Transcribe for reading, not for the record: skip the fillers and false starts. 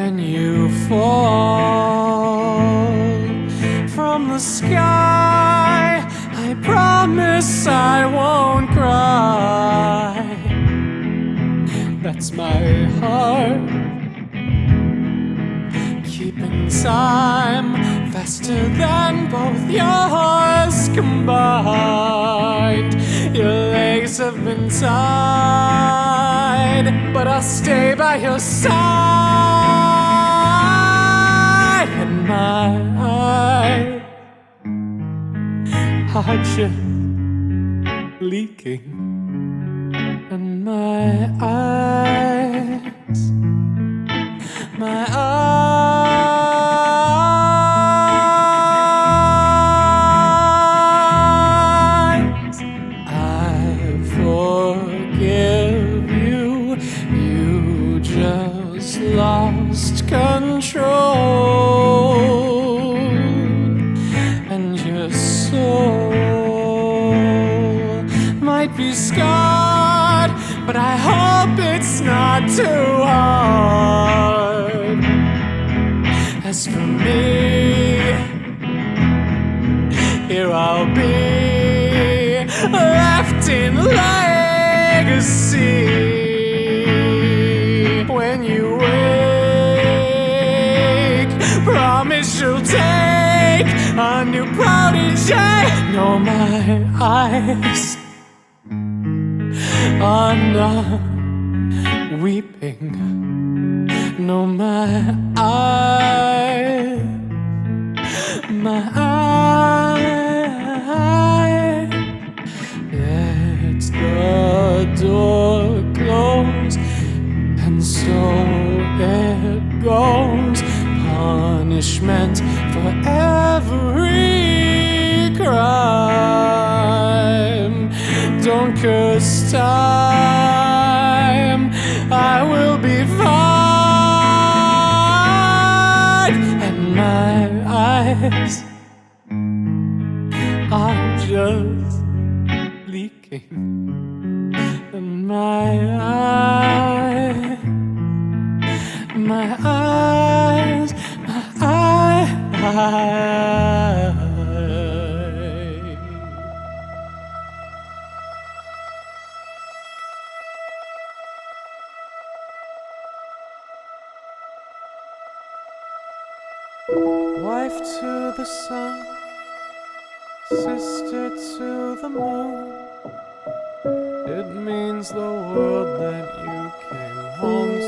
when you fall from the sky. I promise I won't cry. That's my heart keeping time faster than both yours combined. Your legs have been tied, but I'll stay by your side. And my eyes are just leaking. And my eyes I forgive you. You just lost control, and your soul might be scarred, but I hope it's not too hard. As for me, here I'll be, left in legacy. When you wake, promise you'll take a new protege. No, my eyes are not weeping. No, my eyes, let the door close, and so it goes. Punishment for every crime. Don't curse time, I will be fine. And my eyes are just leaking. And my eyes wife to the sun, sister to the moon. It means the world that you came home